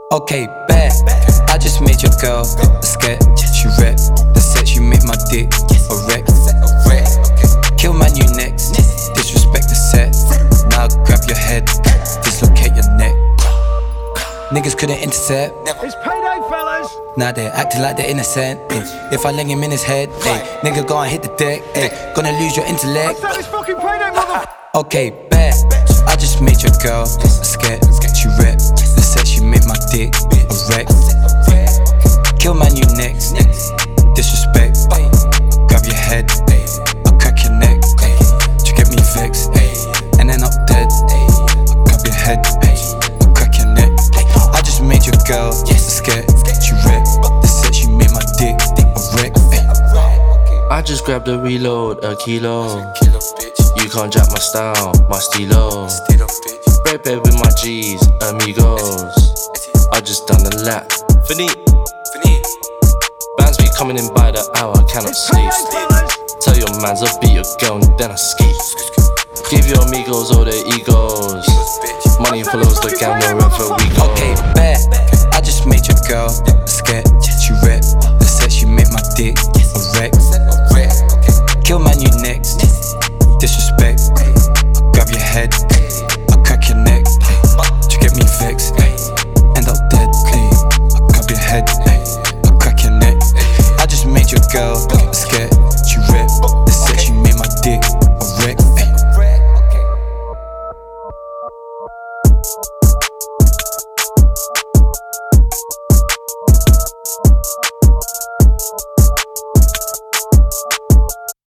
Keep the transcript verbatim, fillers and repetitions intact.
Okay, bet. I just made your girl a sketch. She rep the set, you make my dick a wreck. Kill my new next, disrespect the set. Now grab your head, dislocate your neck. Niggas couldn't intercept. It's payday, fellas. Now they're acting like they're innocent. Ay. If I lay him in his head, ay. Nigga go and hit the deck. Ay. Gonna lose your intellect. I said it's fucking payday, mother. Okay, bet. I just made your girl a sketch. She rep the set, she made my dick a wreck. Kill my new next, disrespect. Grab your head, I'll crack your neck. You get me vexed, and then I'm dead. I'll grab your head, I'll crack your neck. I just made your girl a sketch. She rep the set, she made my dick a wreck. I just grabbed a reload, a kilo. You can't jack my style, my stilo. Red bed with my G's, amigos. I just done the lap. Finit. Bands be coming in by the hour, cannot sleep. Tell your mans I'll beat your girl and then I ski. Give your amigos all their egos. Money follows the gang wherever we go. Okay, bet. I just made your girl a sketch. She rep the set, she made my dick